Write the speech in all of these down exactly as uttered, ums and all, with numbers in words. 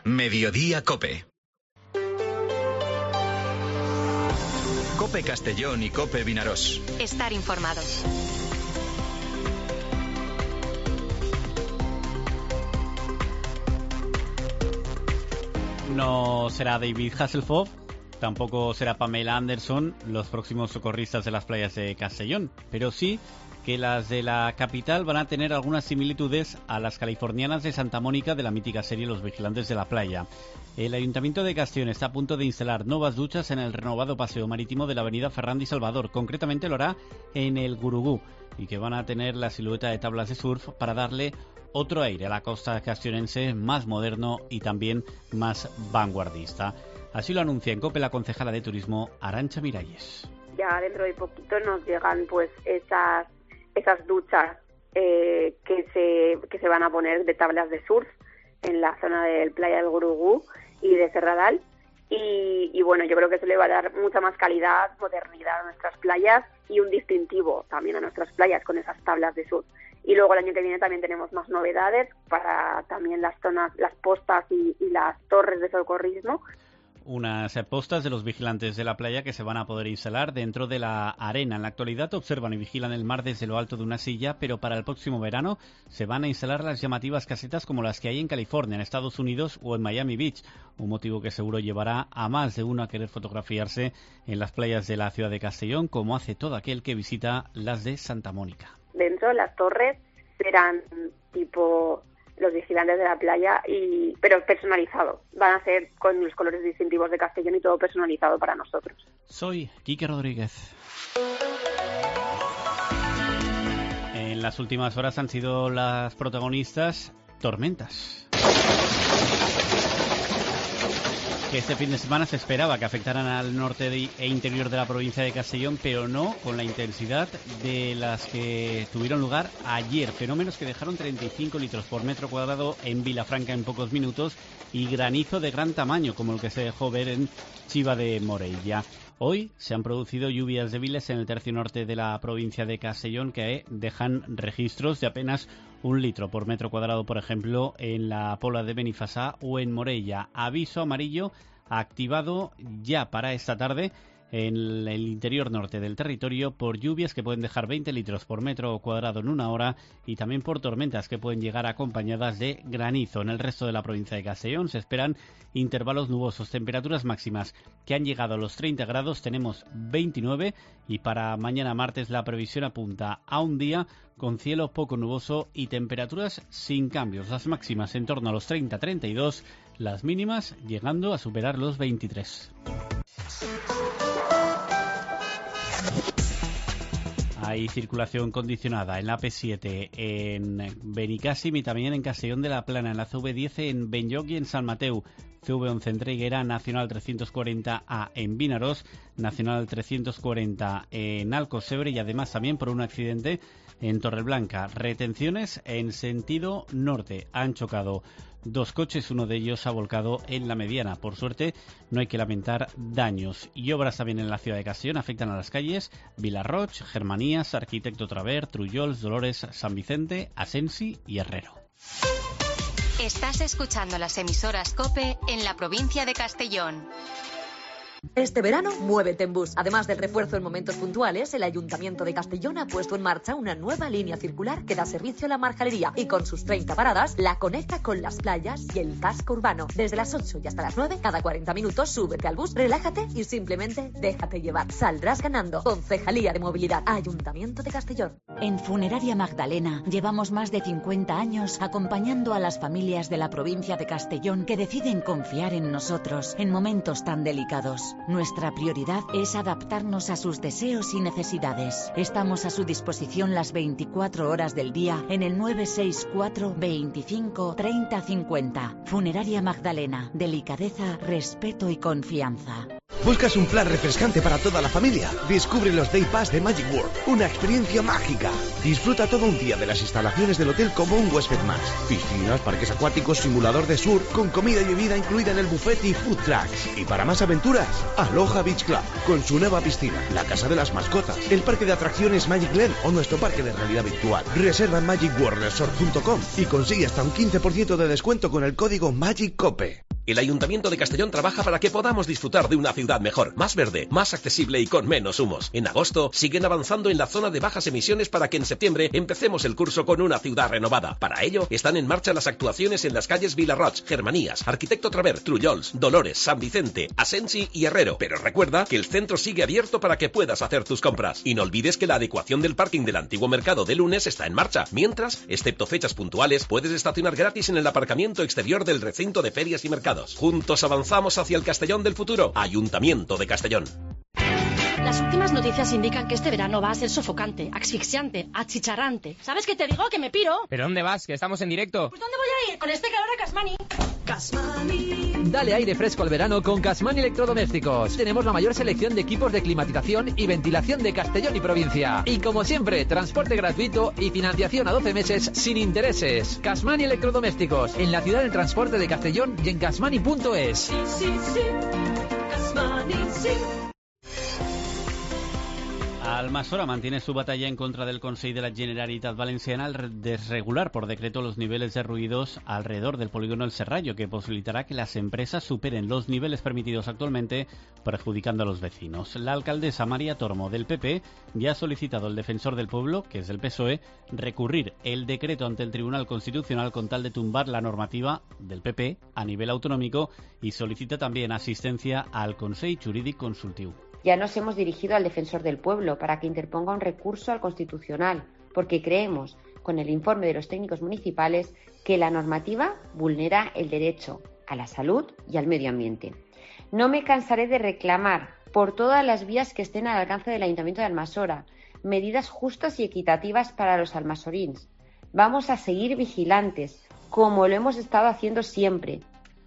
Mediodía Cope. Cope Castellón y Cope Vinarós. Estar informados. No será David Hasselhoff, tampoco será Pamela Anderson los próximos socorristas de las playas de Castellón, pero sí que las de la capital van a tener algunas similitudes a las californianas de Santa Mónica de la mítica serie Los Vigilantes de la Playa. El Ayuntamiento de Castellón está a punto de instalar nuevas duchas en el renovado paseo marítimo de la avenida Ferrandi Salvador, concretamente lo hará en el Gurugú, y que van a tener la silueta de tablas de surf para darle otro aire a la costa castellonense, más moderno y también más vanguardista. Así lo anuncia en COPE la concejala de Turismo, Arantxa Miralles. Ya dentro de poquito nos llegan pues esas esas duchas eh, que se que se van a poner de tablas de surf en la zona del Playa del Gurugú y de Serradal. Y, y bueno, yo creo que eso le va a dar mucha más calidad, modernidad a nuestras playas y un distintivo también a nuestras playas con esas tablas de surf. Y luego el año que viene también tenemos más novedades para también las zonas, las postas y, y las torres de socorrismo. Unas postas de los vigilantes de la playa que se van a poder instalar dentro de la arena. En la actualidad observan y vigilan el mar desde lo alto de una silla, pero para el próximo verano se van a instalar las llamativas casetas como las que hay en California, en Estados Unidos o en Miami Beach. Un motivo que seguro llevará a más de uno a querer fotografiarse en las playas de la ciudad de Castellón, como hace todo aquel que visita las de Santa Mónica. Dentro las torres serán tipo los vigilantes de la playa, y pero personalizado. Van a ser con los colores distintivos de Castellón y todo personalizado para nosotros. Soy Quique Rodríguez. En las últimas horas han sido las protagonistas tormentas. Que este fin de semana se esperaba que afectaran al norte de, e interior de la provincia de Castellón, pero no con la intensidad de las que tuvieron lugar ayer. Fenómenos que dejaron treinta y cinco litros por metro cuadrado en Vilafranca en pocos minutos y granizo de gran tamaño, como el que se dejó ver en Chiva de Morella. Hoy se han producido lluvias débiles en el tercio norte de la provincia de Castellón que dejan registros de apenas un litro por metro cuadrado, por ejemplo, en la Pola de Benifasá o en Morella. Aviso amarillo activado ya para esta tarde en el interior norte del territorio por lluvias que pueden dejar veinte litros por metro cuadrado en una hora y también por tormentas que pueden llegar acompañadas de granizo. En el resto de la provincia de Castellón se esperan intervalos nubosos, temperaturas máximas que han llegado a los treinta grados, tenemos veintinueve, y para mañana martes la previsión apunta a un día con cielo poco nuboso y temperaturas sin cambios, las máximas en torno a los treinta a treinta y dos, las mínimas llegando a superar los veintitrés. Hay circulación condicionada en la A P siete en Benicàssim y también en Castellón de la Plana, en la C V diez en Benlloc y en San Mateu, C V once en Traiguera, Nacional trescientos cuarenta A en Vinarós, Nacional trescientos cuarenta en Alcocebre y además también por un accidente en Torreblanca. Retenciones en sentido norte. Han chocado dos coches, uno de ellos ha volcado en la mediana. Por suerte no hay que lamentar daños. Y obras también en la ciudad de Castellón afectan a las calles Vilarroch, Germanías, Arquitecto Traver, Trullols, Dolores, San Vicente, Asensi y Herrero. Estás escuchando las emisoras COPE en la provincia de Castellón. Este verano, muévete en bus. Además del refuerzo en momentos puntuales, el Ayuntamiento de Castellón ha puesto en marcha una nueva línea circular que da servicio a la marjalería y con sus treinta paradas la conecta con las playas y el casco urbano. Desde las ocho y hasta las nueve, cada cuarenta minutos, súbete al bus, relájate y simplemente déjate llevar. Saldrás ganando. Concejalía de Movilidad, Ayuntamiento de Castellón. En Funeraria Magdalena llevamos más de cincuenta años acompañando a las familias de la provincia de Castellón que deciden confiar en nosotros en momentos tan delicados. Nuestra prioridad es adaptarnos a sus deseos y necesidades. Estamos a su disposición las veinticuatro horas del día en el nueve seis cuatro, veinticinco, treinta, cincuenta. Funeraria Magdalena. Delicadeza, respeto y confianza. ¿Buscas un plan refrescante para toda la familia? Descubre los Day Pass de Magic World, una experiencia mágica. Disfruta todo un día de las instalaciones del hotel como un huésped más. Piscinas, parques acuáticos, simulador de surf, con comida y bebida incluida en el buffet y food trucks. Y para más aventuras, Aloha Beach Club, con su nueva piscina, la casa de las mascotas, el parque de atracciones Magic Land o nuestro parque de realidad virtual. Reserva en magic world resort punto com y consigue hasta un quince por ciento de descuento con el código MAGICCOPE. El Ayuntamiento de Castellón trabaja para que podamos disfrutar de una ciudad mejor, más verde, más accesible y con menos humos. En agosto siguen avanzando en la zona de bajas emisiones para que en septiembre empecemos el curso con una ciudad renovada. Para ello están en marcha las actuaciones en las calles Vilarroch, Germanías, Arquitecto Traver, Trullols, Dolores, San Vicente, Asensi y Herrero. Pero recuerda que el centro sigue abierto para que puedas hacer tus compras. Y no olvides que la adecuación del parking del antiguo mercado de lunes está en marcha. Mientras, excepto fechas puntuales, puedes estacionar gratis en el aparcamiento exterior del recinto de ferias y mercados. Juntos avanzamos hacia el Castellón del futuro. Ayuntamiento de Castellón. Las últimas noticias indican que este verano va a ser sofocante, asfixiante, achicharrante. ¿Sabes qué te digo? Que me piro. ¿Pero dónde vas? Que estamos en directo. Pues ¿dónde voy a ir? Con este calor a Casmani. Casmani. Dale aire fresco al verano con Casmani Electrodomésticos. Tenemos la mayor selección de equipos de climatización y ventilación de Castellón y provincia. Y como siempre, transporte gratuito y financiación a doce meses sin intereses. Casmani Electrodomésticos, en la ciudad del transporte de Castellón y en casmani punto es. Sí, sí, sí. Casmani, sí. Almasora mantiene su batalla en contra del Consell de la Generalitat Valenciana al desregular por decreto los niveles de ruidos alrededor del polígono El Serrallo, que posibilitará que las empresas superen los niveles permitidos actualmente, perjudicando a los vecinos. La alcaldesa María Tormo, del P P, ya ha solicitado al defensor del pueblo, que es del P S O E, recurrir el decreto ante el Tribunal Constitucional con tal de tumbar la normativa del P P a nivel autonómico, y solicita también asistencia al Consell Jurídic Consultiu. Ya nos hemos dirigido al defensor del pueblo para que interponga un recurso al Constitucional, porque creemos, con el informe de los técnicos municipales, que la normativa vulnera el derecho a la salud y al medio ambiente. No me cansaré de reclamar, por todas las vías que estén al alcance del Ayuntamiento de Almasora, medidas justas y equitativas para los almasorins. Vamos a seguir vigilantes, como lo hemos estado haciendo siempre.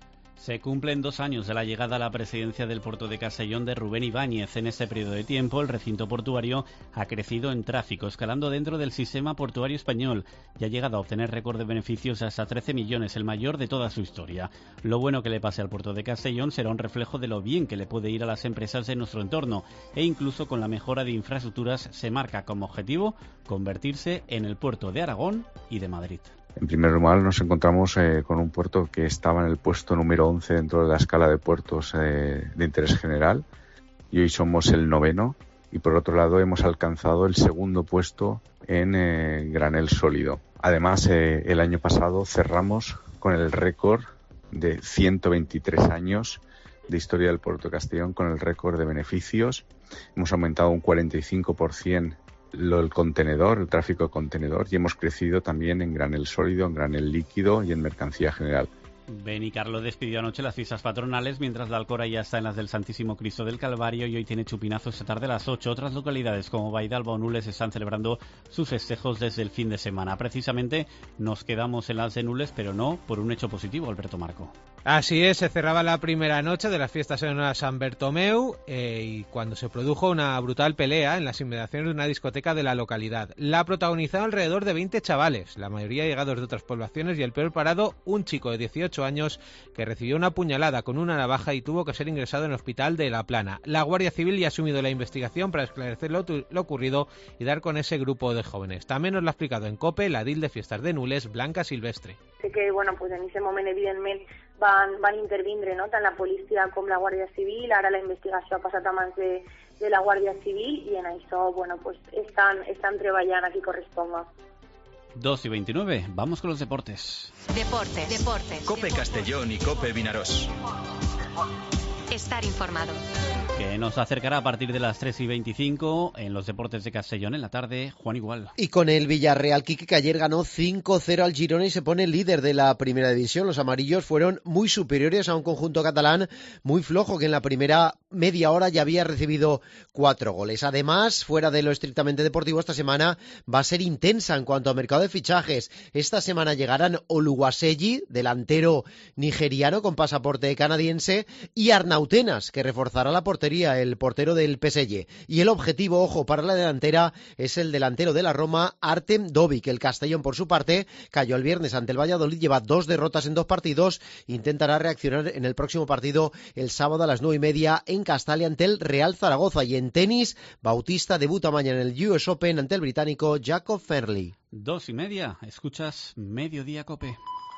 Se cumplen dos años de la llegada a la presidencia del puerto de Castellón de Rubén Ibáñez. En este periodo de tiempo, el recinto portuario ha crecido en tráfico, escalando dentro del sistema portuario español y ha llegado a obtener récord de beneficios de hasta trece millones, el mayor de toda su historia. Lo bueno que le pase al puerto de Castellón será un reflejo de lo bien que le puede ir a las empresas de nuestro entorno, e incluso con la mejora de infraestructuras se marca como objetivo convertirse en el puerto de Aragón y de Madrid. En primer lugar, nos encontramos eh, con un puerto que estaba en el puesto número once dentro de la escala de puertos eh, de interés general, y hoy somos el noveno, y por otro lado hemos alcanzado el segundo puesto en eh, granel sólido. Además, eh, el año pasado cerramos con el récord de ciento veintitrés años de historia del puerto de Castellón, con el récord de beneficios. Hemos aumentado un cuarenta y cinco por ciento Lo, el contenedor, el tráfico de contenedor, y hemos crecido también en granel sólido, en granel líquido y en mercancía general. Benicarló despidió anoche las fiestas patronales, mientras la Alcora ya está en las del Santísimo Cristo del Calvario y hoy tiene chupinazo esta tarde a las ocho. Otras localidades como Baidalba o Nules están celebrando sus festejos desde el fin de semana. Precisamente nos quedamos en las de Nules, pero no por un hecho positivo, Alberto Marco. Así es, se cerraba la primera noche de las fiestas en San Bertomeu eh, y cuando se produjo una brutal pelea en las inmediaciones de una discoteca de la localidad. La protagonizaron alrededor de veinte chavales, la mayoría llegados de otras poblaciones, y el peor parado, un chico de dieciocho años que recibió una puñalada con una navaja y tuvo que ser ingresado en el hospital de La Plana. La Guardia Civil ya ha asumido la investigación para esclarecer lo, lo ocurrido y dar con ese grupo de jóvenes. También nos lo ha explicado en COPE la edil de Fiestas de Nules, Blanca Silvestre. Sí que, bueno, pues en ese moment, evidentment, van, van intervindre, no?, tant la policia com la Guàrdia Civil. Ara la investigació ha passat a mans de, de la Guàrdia Civil i en això, bueno, pues estan, estan treballant a qui corresponga. dos y veintinueve, vamos con los deportes. Deportes, deportes. Cope Castellón y Cope Vinarós. Estar informado. Que nos acercará a partir de las tres y veinticinco en los deportes de Castellón en la tarde, Juan Igual. Y con el Villarreal, Quique, que ayer ganó cinco cero al Girona y se pone líder de la primera división. Los amarillos fueron muy superiores a un conjunto catalán muy flojo, que en la primera media hora ya había recibido cuatro goles. Además, fuera de lo estrictamente deportivo, esta semana va a ser intensa en cuanto a mercado de fichajes. Esta semana llegarán Oluwaseyi, delantero nigeriano con pasaporte canadiense, y Arnautenas, que reforzará la portería, el portero del P S G. Y el objetivo, ojo, para la delantera es el delantero de la Roma, Artem Dovic. El Castellón, por su parte, cayó el viernes ante el Valladolid, lleva dos derrotas en dos partidos, intentará reaccionar en el próximo partido el sábado a las nueve y media en Castalia ante el Real Zaragoza. Y en tenis, Bautista debuta mañana en el U S Open ante el británico Jacob Fairley. Dos y media, escuchas Mediodía Cope.